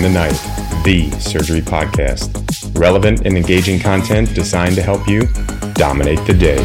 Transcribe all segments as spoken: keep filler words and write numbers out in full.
Behind the Knife, the surgery podcast. Relevant and engaging content designed to help you dominate the day.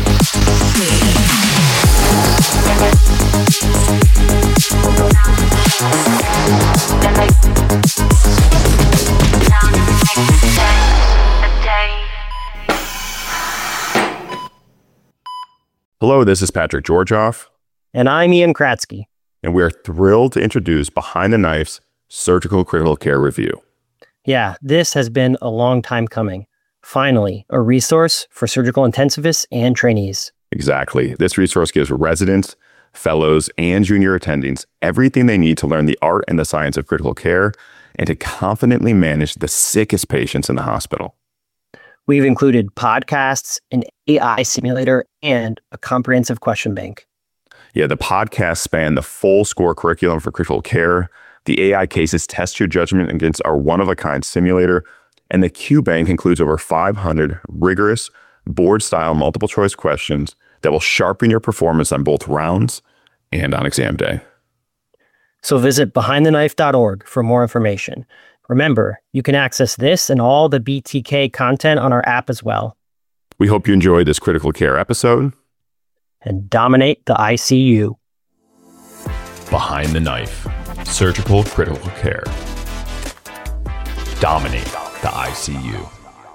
Hello, this is Patrick Georgioff. And I'm Ian Kratzky. And we are thrilled to introduce Behind the Knife's Surgical Critical Care Review. Yeah, this has been a long time coming. Finally, a resource for surgical intensivists and trainees. Exactly. This resource gives residents, fellows, and junior attendings everything they need to learn the art and the science of critical care and to confidently manage the sickest patients in the hospital. We've included podcasts, an A I simulator, and a comprehensive question bank. Yeah, the podcasts span the full SCORE curriculum for critical care. The A I cases test your judgment against our one-of-a-kind simulator. And the Q Bank includes over five hundred rigorous board-style multiple-choice questions that will sharpen your performance on both rounds and on exam day. So visit behind the knife dot org for more information. Remember, you can access this and all the B T K content on our app as well. We hope you enjoyed this critical care episode. And dominate the I C U. Behind the Knife, surgical critical care. Dominate the I C U.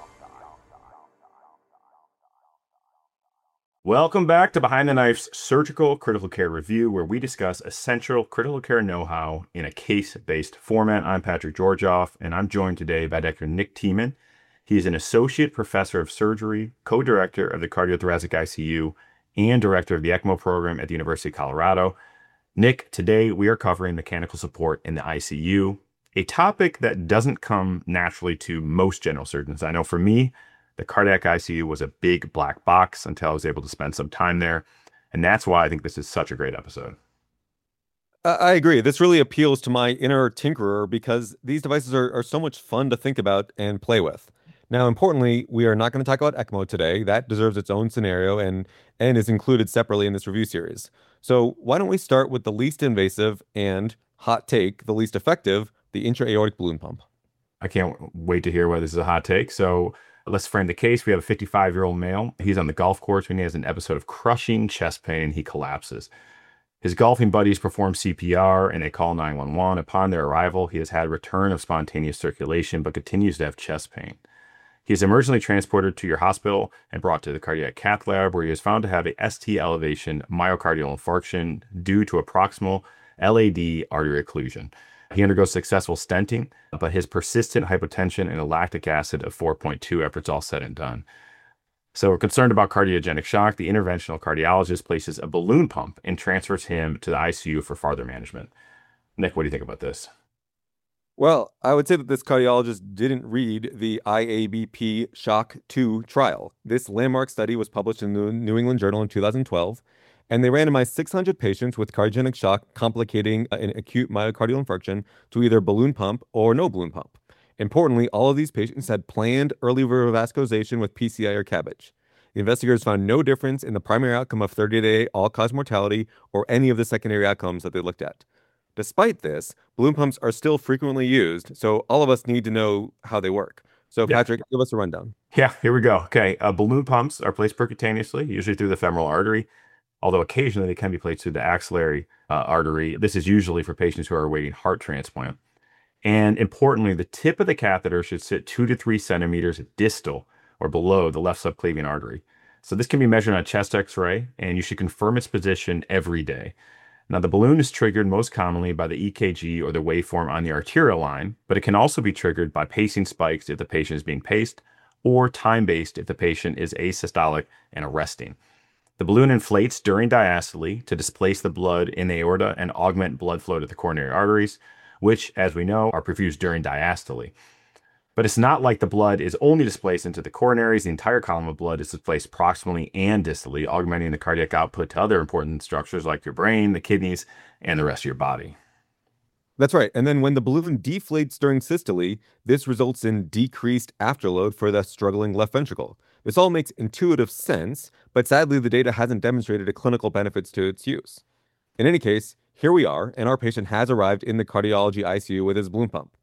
Welcome back to Behind the Knife's Surgical Critical Care Review, where we discuss essential critical care know-how in a case-based format. I'm Patrick Georgioff, and I'm joined today by Doctor Nick Tiemann. He is an associate professor of surgery, co-director of the cardiothoracic I C U, and director of the ECMO program at the University of Colorado. Nick, today we are covering mechanical support in the I C U, a topic that doesn't come naturally to most general surgeons. I know for me, the cardiac I C U was a big black box until I was able to spend some time there. And that's why I think this is such a great episode. I agree. This really appeals to my inner tinkerer because these devices are, are so much fun to think about and play with. Now, importantly, we are not going to talk about ECMO today. That deserves its own scenario and, and is included separately in this review series. So why don't we start with the least invasive and, hot take, the least effective, the intra-aortic balloon pump. I can't wait to hear why this is a hot take. So let's frame the case. We have a fifty-five-year-old male. He's on the golf course when he has an episode of crushing chest pain and he collapses. His golfing buddies perform C P R and they call nine one one. Upon their arrival, he has had return of spontaneous circulation but continues to have chest pain. He is emergently transported to your hospital and brought to the cardiac cath lab where he is found to have a S T elevation myocardial infarction due to a proximal L A D artery occlusion. He undergoes successful stenting, but his persistent hypotension and a lactic acid of four point two after it's all said and done. So we're concerned about cardiogenic shock. The interventional cardiologist places a balloon pump and transfers him to the I C U for further management. Nick, what do you think about this? Well, I would say that this cardiologist didn't read the I A B P SHOCK two trial. This landmark study was published in the New England Journal in two thousand twelve, and they randomized six hundred patients with cardiogenic shock complicating an acute myocardial infarction to either balloon pump or no balloon pump. Importantly, all of these patients had planned early revascularization with P C I or C A B G. The investigators found no difference in the primary outcome of thirty-day all-cause mortality or any of the secondary outcomes that they looked at. Despite this, balloon pumps are still frequently used, so all of us need to know how they work. So, yeah. Patrick, give us a rundown. Yeah, here we go. Okay, uh, balloon pumps are placed percutaneously, usually through the femoral artery, although occasionally they can be placed through the axillary uh, artery. This is usually for patients who are awaiting heart transplant. And importantly, the tip of the catheter should sit two to three centimeters distal or below the left subclavian artery. So this can be measured on a chest x-ray, and you should confirm its position every day. Now, the balloon is triggered most commonly by the E K G or the waveform on the arterial line, but it can also be triggered by pacing spikes if the patient is being paced, or time-based if the patient is asystolic and arresting. The balloon inflates during diastole to displace the blood in the aorta and augment blood flow to the coronary arteries, which, as we know, are perfused during diastole. But it's not like the blood is only displaced into the coronaries. The entire column of blood is displaced proximally and distally, augmenting the cardiac output to other important structures like your brain, the kidneys, and the rest of your body. That's right. And then when the balloon deflates during systole, this results in decreased afterload for the struggling left ventricle. This all makes intuitive sense, but sadly, the data hasn't demonstrated a clinical benefits to its use. In any case, here we are, and our patient has arrived in the cardiology I C U with his balloon pump.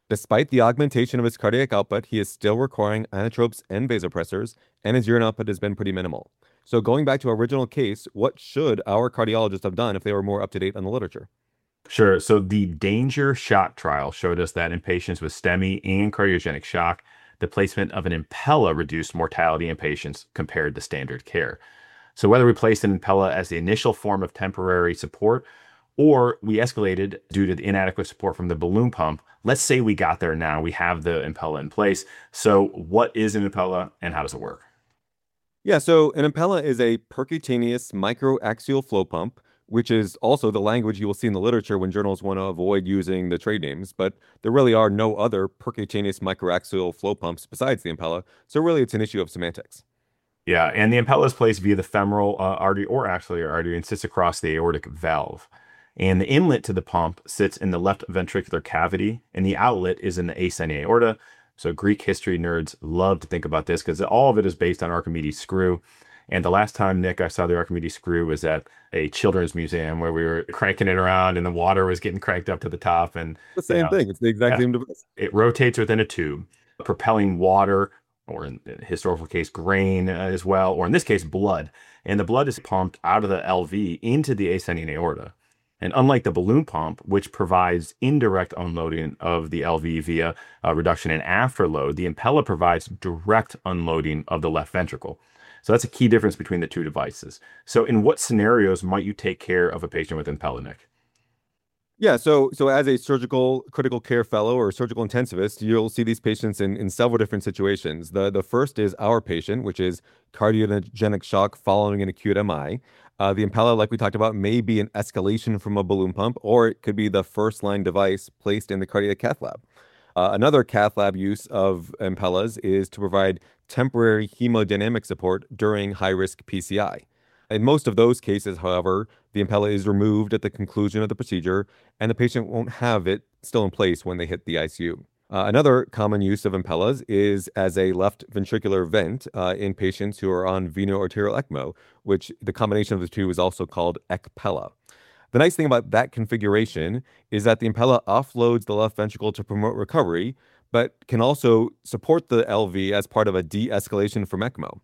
Despite the augmentation of his cardiac output, he is still requiring inotropes and vasopressors, and his urine output has been pretty minimal. So going back to our original case, what should our cardiologists have done if they were more up to date on the literature? Sure. So the DanGer Shock trial showed us that in patients with STEMI and cardiogenic shock, the placement of an Impella reduced mortality in patients compared to standard care. So whether we placed an Impella as the initial form of temporary support, or we escalated due to the inadequate support from the balloon pump, let's say we got there now, we have the Impella in place. So what is an Impella and how does it work? Yeah, so an Impella is a percutaneous microaxial flow pump, which is also the language you will see in the literature when journals want to avoid using the trade names. But there really are no other percutaneous microaxial flow pumps besides the Impella. So really, it's an issue of semantics. Yeah, and the Impella is placed via the femoral uh, artery or axillary artery and sits across the aortic valve. And the inlet to the pump sits in the left ventricular cavity, and the outlet is in the ascending aorta. So Greek history nerds love to think about this because all of it is based on Archimedes' screw. And the last time, Nick, I saw the Archimedes screw was at a children's museum where we were cranking it around and the water was getting cranked up to the top. And the same you know, thing. It's the exact yeah, same device. It rotates within a tube, propelling water, or in the historical case, grain uh, as well, or in this case, blood. And the blood is pumped out of the L V into the ascending aorta. And unlike the balloon pump, which provides indirect unloading of the L V via a reduction in afterload, the Impella provides direct unloading of the left ventricle. So that's a key difference between the two devices. So in what scenarios might you take care of a patient with Impella, Nick? Yeah, so so as a surgical critical care fellow or surgical intensivist, you'll see these patients in, in several different situations. The the first is our patient, which is cardiogenic shock following an acute M I. Uh, the Impella, like we talked about, may be an escalation from a balloon pump, or it could be the first line device placed in the cardiac cath lab. Uh, another cath lab use of Impellas is to provide temporary hemodynamic support during high-risk P C I. In most of those cases, however, the Impella is removed at the conclusion of the procedure, and the patient won't have it still in place when they hit the I C U. Uh, another common use of Impellas is as a left ventricular vent uh, in patients who are on veno-arterial ECMO, which the combination of the two is also called ECPella. The nice thing about that configuration is that the Impella offloads the left ventricle to promote recovery, but can also support the L V as part of a de-escalation from ECMO.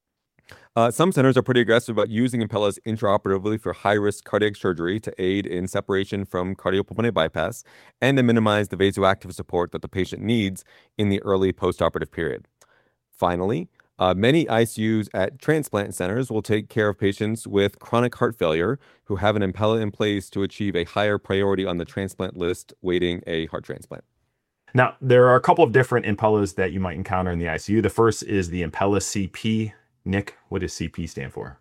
Uh, some centers are pretty aggressive about using Impellas intraoperatively for high-risk cardiac surgery to aid in separation from cardiopulmonary bypass and to minimize the vasoactive support that the patient needs in the early postoperative period. Finally, uh, many I C Us at transplant centers will take care of patients with chronic heart failure who have an Impella in place to achieve a higher priority on the transplant list waiting a heart transplant. Now, there are a couple of different Impellas that you might encounter in the I C U. The first is the Impella C P. Nick, what does C P stand for?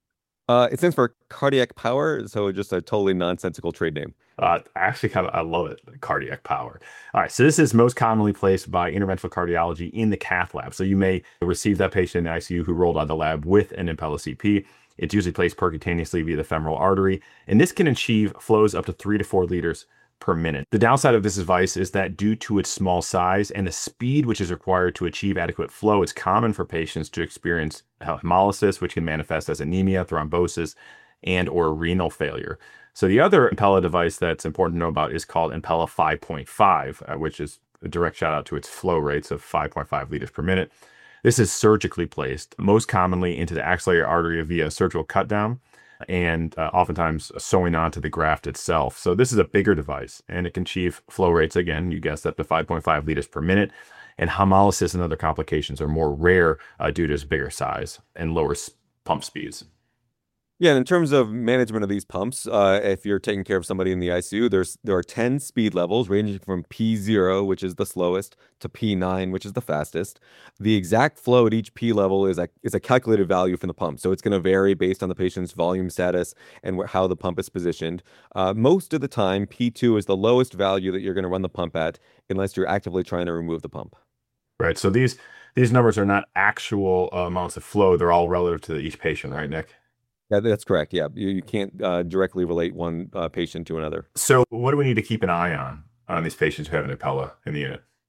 Uh, it stands for cardiac power, so just a totally nonsensical trade name. Uh, actually, kind of, I love it, cardiac power. All right, so this is most commonly placed by interventional cardiology in the cath lab. So you may receive that patient in the I C U who rolled out of the lab with an Impella C P. It's usually placed percutaneously via the femoral artery, and this can achieve flows up to three to four liters per minute. The downside of this device is that due to its small size and the speed which is required to achieve adequate flow, it's common for patients to experience hemolysis, which can manifest as anemia, thrombosis, and or renal failure. So the other Impella device that's important to know about is called Impella five point five, uh, which is a direct shout out to its flow rates of five point five liters per minute. This is surgically placed, most commonly into the axillary artery via surgical cut down, and uh, oftentimes sewing onto the graft itself. So this is a bigger device, and it can achieve flow rates, again, you guessed, up to five point five liters per minute. And hemolysis and other complications are more rare uh, due to its bigger size and lower s- pump speeds. Yeah, and in terms of management of these pumps, uh, if you're taking care of somebody in the I C U, there's there are ten speed levels ranging from P zero, which is the slowest, to P nine, which is the fastest. The exact flow at each P level is a is a calculated value from the pump, so it's going to vary based on the patient's volume status and wh- how the pump is positioned. Uh, most of the time, P two is the lowest value that you're going to run the pump at, unless you're actively trying to remove the pump. Right. So these these numbers are not actual uh, amounts of flow; they're all relative to each patient, right, Nick? Yeah, that's correct. Yeah, you, you can't uh, directly relate one uh, patient to another. So what do we need to keep an eye on on these patients who have an Impella in the unit?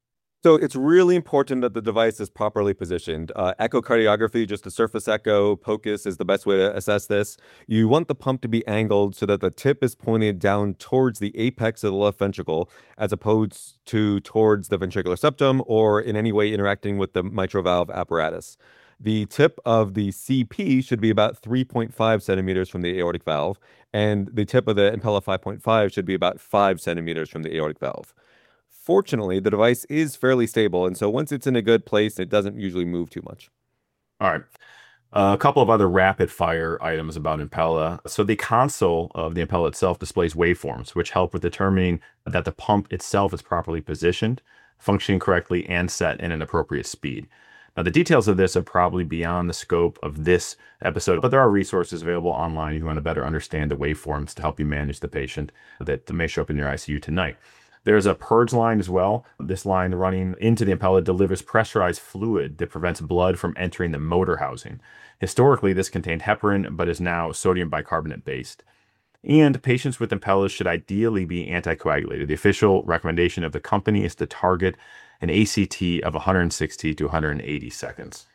So it's really important that the device is properly positioned. Uh, echocardiography, just a surface echo, POCUS is the best way to assess this. You want the pump to be angled so that the tip is pointed down towards the apex of the left ventricle, as opposed to towards the ventricular septum or in any way interacting with the mitral valve apparatus. The tip of the C P should be about three point five centimeters from the aortic valve, and the tip of the Impella five point five should be about five centimeters from the aortic valve. Fortunately, the device is fairly stable, and so once it's in a good place, it doesn't usually move too much. All right. Uh, a couple of other rapid fire items about Impella. So the console of the Impella itself displays waveforms, which help with determining that the pump itself is properly positioned, functioning correctly, and set in an appropriate speed. Now, the details of this are probably beyond the scope of this episode, but there are resources available online if you want to better understand the waveforms to help you manage the patient that may show up in your I C U tonight. There's a purge line as well. This line running into the Impella delivers pressurized fluid that prevents blood from entering the motor housing. Historically, this contained heparin, but is now sodium bicarbonate based. And patients with Impellas should ideally be anticoagulated. The official recommendation of the company is to target an A C T of one hundred sixty to one hundred eighty seconds.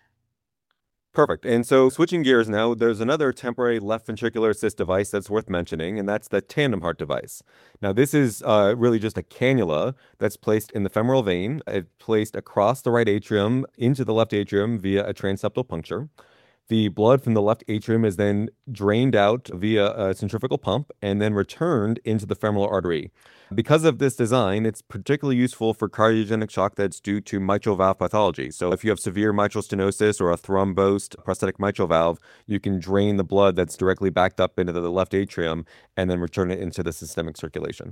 Perfect. And so switching gears now, there's another temporary left ventricular assist device that's worth mentioning, and that's the tandem heart device. Now, this is uh, really just a cannula that's placed in the femoral vein. It's placed across the right atrium into the left atrium via a transeptal puncture. The blood from the left atrium is then drained out via a centrifugal pump and then returned into the femoral artery. Because of this design, it's particularly useful for cardiogenic shock that's due to mitral valve pathology. So if you have severe mitral stenosis or a thrombosed prosthetic mitral valve, you can drain the blood that's directly backed up into the left atrium and then return it into the systemic circulation.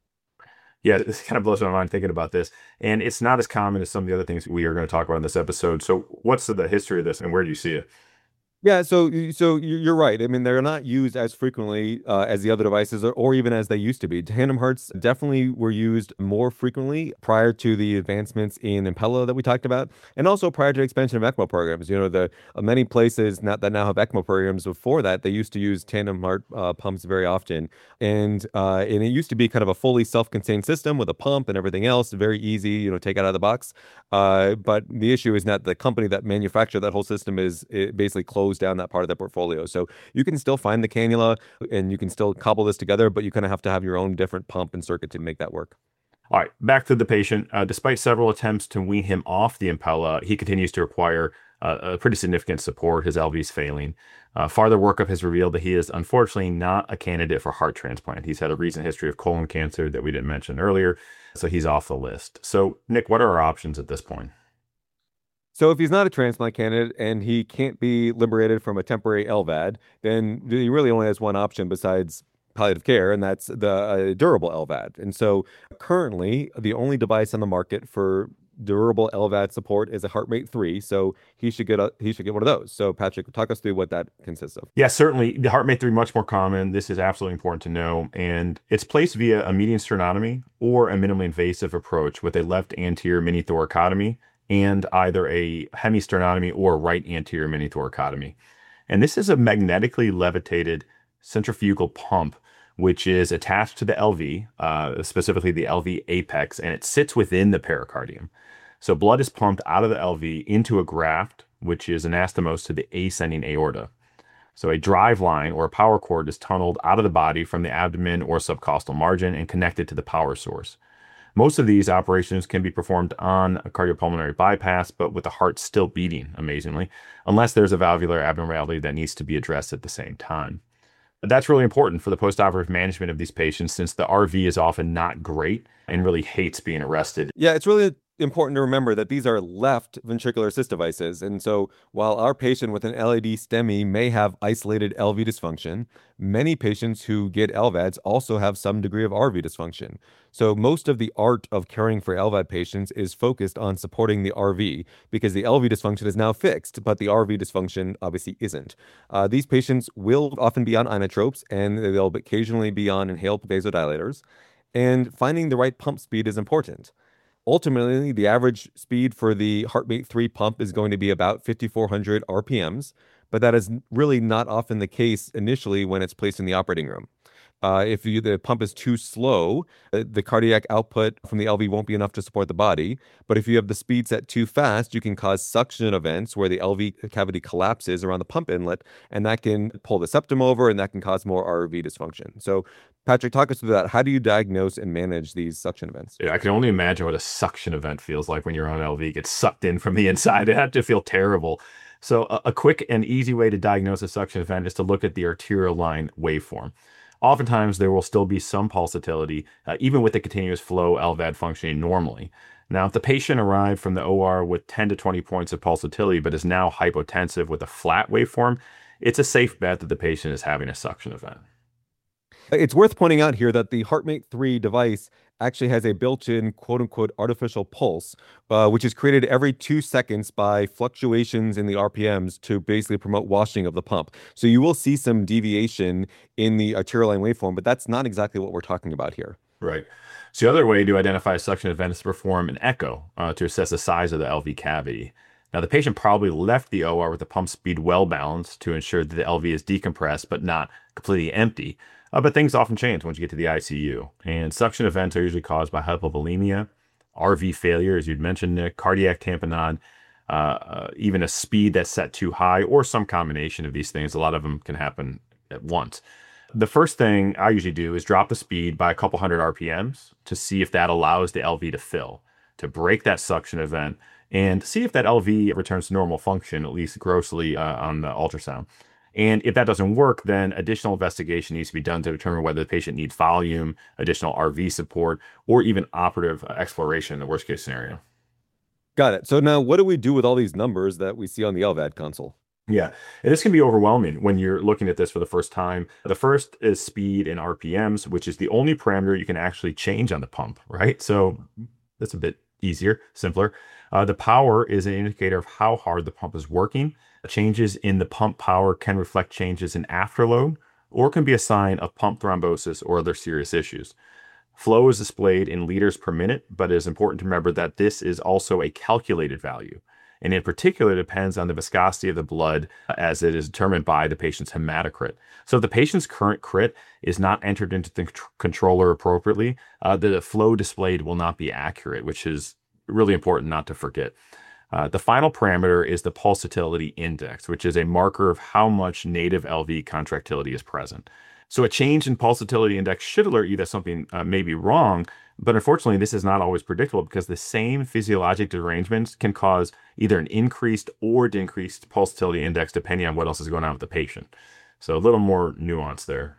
Yeah, this kind of blows my mind thinking about this. And it's not as common as some of the other things we are going to talk about in this episode. So what's the history of this and where do you see it? Yeah, so so you're right. I mean, they're not used as frequently uh, as the other devices, or, or even as they used to be. Tandem hearts definitely were used more frequently prior to the advancements in Impella that we talked about, and also prior to expansion of ECMO programs. You know, the uh, many places not, that now have ECMO programs. Before that, they used to use tandem heart uh, pumps very often, and uh, and it used to be kind of a fully self-contained system with a pump and everything else, very easy, you know, take out of the box. Uh, but the issue is that the company that manufactured that whole system is it basically closed down that part of their portfolio. So you can still find the cannula and you can still cobble this together, but you kind of have to have your own different pump and circuit to make that work. All right, back to the patient. Uh, despite several attempts to wean him off the Impella, he continues to require uh, a pretty significant support. His L V is failing. Uh, farther workup has revealed that he is unfortunately not a candidate for heart transplant. He's had a recent history of colon cancer that we didn't mention earlier, so he's off the list. So, Nick, what are our options at this point? So if he's not a transplant candidate and he can't be liberated from a temporary L V A D, then he really only has one option besides palliative care, and that's the uh, durable L V A D. And so currently, the only device on the market for durable L V A D support is a HeartMate three. So he should get a he should get one of those. So Patrick, talk us through what that consists of. Yeah, certainly. The HeartMate three much more common. This is absolutely important to know, and it's placed via a median sternotomy or a minimally invasive approach with a left anterior mini thoracotomy and either a hemisternotomy or right anterior mini thoracotomy. And this is a magnetically levitated centrifugal pump, which is attached to the L V, uh, specifically the L V apex, and it sits within the pericardium. So blood is pumped out of the L V into a graft, which is anastomosed to the ascending aorta. So a drive line or a power cord is tunneled out of the body from the abdomen or subcostal margin and connected to the power source. Most of these operations can be performed on a cardiopulmonary bypass, but with the heart still beating, amazingly, unless there's a valvular abnormality that needs to be addressed at the same time. But that's really important for the postoperative management of these patients, since the R V is often not great and really hates being arrested. Yeah, it's really important to remember that these are left ventricular assist devices. And so while our patient with an L A D STEMI may have isolated L V dysfunction, many patients who get L V A Ds also have some degree of R V dysfunction. So most of the art of caring for L V A D patients is focused on supporting the R V because the L V dysfunction is now fixed, but the R V dysfunction obviously isn't. Uh, these patients will often be on inotropes and they'll occasionally be on inhaled vasodilators. And finding the right pump speed is important. Ultimately, the average speed for the HeartMate three pump is going to be about fifty-four hundred R P Ms, but that is really not often the case initially when it's placed in the operating room. Uh, if you, the pump is too slow, uh, the cardiac output from the L V won't be enough to support the body. But if you have the speed set too fast, you can cause suction events where the L V cavity collapses around the pump inlet, and that can pull the septum over, and that can cause more R V dysfunction. So, Patrick, talk us through that. How do you diagnose and manage these suction events? Yeah, I can only imagine what a suction event feels like when you're on an L V. It gets sucked in from the inside. It had to feel terrible. So a, a quick and easy way to diagnose a suction event is to look at the arterial line waveform. Oftentimes, there will still be some pulsatility, uh, even with the continuous flow L V A D functioning normally. Now, if the patient arrived from the O R with ten to twenty points of pulsatility, but is now hypotensive with a flat waveform, it's a safe bet that the patient is having a suction event. It's worth pointing out here that the HeartMate three device actually has a built-in quote-unquote artificial pulse, uh, which is created every two seconds by fluctuations in the R P Ms to basically promote washing of the pump. So you will see some deviation in the arterial line waveform, but that's not exactly what we're talking about here. Right. So the other way to identify a suction event is to perform an echo uh, to assess the size of the L V cavity. Now, the patient probably left the O R with the pump speed well balanced to ensure that the L V is decompressed but not completely empty. Uh, but things often change once you get to the I C U. And suction events are usually caused by hypovolemia, R V failure, as you'd mentioned, Nick, cardiac tamponade, uh, uh, even a speed that's set too high, or some combination of these things. A lot of them can happen at once. The first thing I usually do is drop the speed by a couple hundred R P Ms to see if that allows the L V to fill, to break that suction event, and see if that L V returns to normal function, at least grossly uh, on the ultrasound. And if that doesn't work, then additional investigation needs to be done to determine whether the patient needs volume, additional R V support, or even operative exploration in the worst case scenario. Got it. So now what do we do with all these numbers that we see on the L V A D console? Yeah, and this can be overwhelming when you're looking at this for the first time. The first is speed in R P Ms, which is the only parameter you can actually change on the pump, right? So that's a bit easier, simpler. Uh, the power is an indicator of how hard the pump is working. Changes in the pump power can reflect changes in afterload, or can be a sign of pump thrombosis or other serious issues. Flow is displayed in liters per minute, but it is important to remember that this is also a calculated value. And in particular, it depends on the viscosity of the blood as it is determined by the patient's hematocrit. So if the patient's current crit is not entered into the controller appropriately, uh, the flow displayed will not be accurate, which is really important not to forget. Uh, the final parameter is the pulsatility index, which is a marker of how much native L V contractility is present. So a change in pulsatility index should alert you that something uh, may be wrong, but unfortunately, this is not always predictable because the same physiologic derangements can cause either an increased or decreased pulsatility index depending on what else is going on with the patient. So a little more nuance there.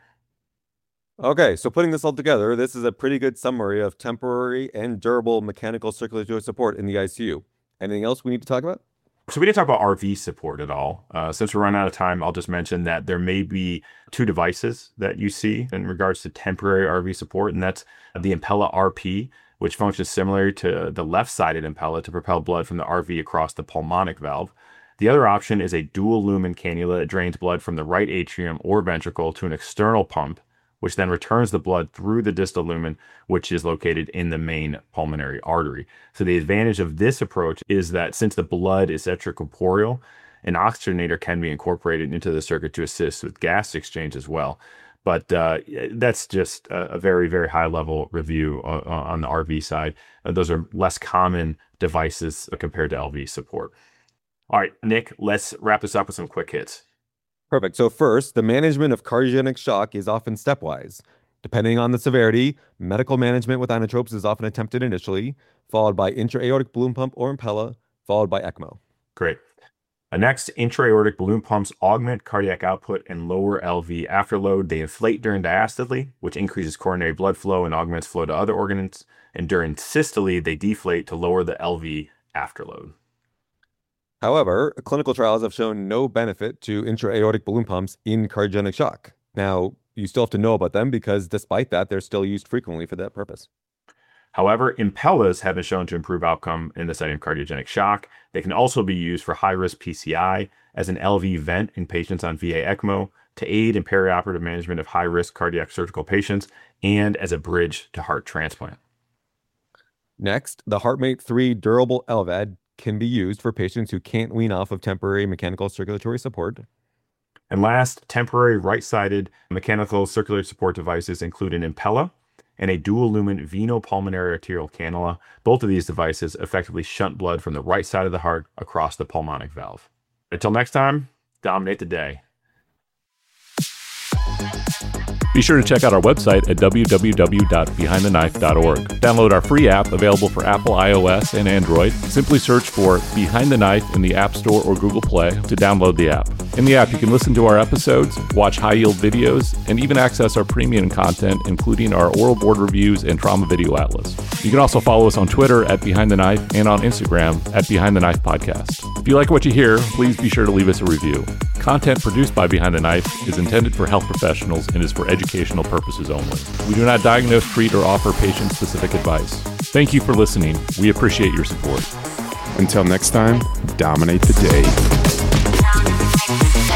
Okay, so putting this all together, this is a pretty good summary of temporary and durable mechanical circulatory support in the I C U. Anything else we need to talk about? So we didn't talk about R V support at all. Uh, since we're running out of time, I'll just mention that there may be two devices that you see in regards to temporary R V support, and that's the Impella R P, which functions similar to the left-sided Impella to propel blood from the R V across the pulmonic valve. The other option is a dual lumen cannula that drains blood from the right atrium or ventricle to an external pump, which then returns the blood through the distal lumen, which is located in the main pulmonary artery. So the advantage of this approach is that since the blood is extracorporeal, an oxygenator can be incorporated into the circuit to assist with gas exchange as well. But uh, that's just a, a very, very high level review uh, on the R V side. Uh, those are less common devices compared to L V support. All right, Nick, let's wrap this up with some quick hits. Perfect. So first, the management of cardiogenic shock is often stepwise. Depending on the severity, medical management with inotropes is often attempted initially, followed by intra-aortic balloon pump or Impella, followed by ECMO. Great. Uh, next, intra-aortic balloon pumps augment cardiac output and lower L V afterload. They inflate during diastole, which increases coronary blood flow and augments flow to other organs. And during systole, they deflate to lower the L V afterload. However, clinical trials have shown no benefit to intra-aortic balloon pumps in cardiogenic shock. Now, you still have to know about them because despite that, they're still used frequently for that purpose. However, Impellas have been shown to improve outcome in the setting of cardiogenic shock. They can also be used for high-risk P C I, as an L V vent in patients on V A ECMO, to aid in perioperative management of high-risk cardiac surgical patients, and as a bridge to heart transplant. Next, the HeartMate three durable L V A D can be used for patients who can't wean off of temporary mechanical circulatory support. And last, temporary right-sided mechanical circulatory support devices include an Impella and a dual-lumen venopulmonary arterial cannula. Both of these devices effectively shunt blood from the right side of the heart across the pulmonic valve. Until next time, dominate the day. Be sure to check out our website at w w w dot behind the knife dot org. Download our free app available for Apple iOS and Android. Simply search for Behind the Knife in the App Store or Google Play to download the app. In the app, you can listen to our episodes, watch high-yield videos, and even access our premium content, including our oral board reviews and trauma video atlas. You can also follow us on Twitter at Behind the Knife and on Instagram at Behind the Knife Podcast. If you like what you hear, please be sure to leave us a review. Content produced by Behind the Knife is intended for health professionals and is for educational purposes only. We do not diagnose, treat, or offer patient-specific advice. Thank you for listening. We appreciate your support. Until next time, dominate the day.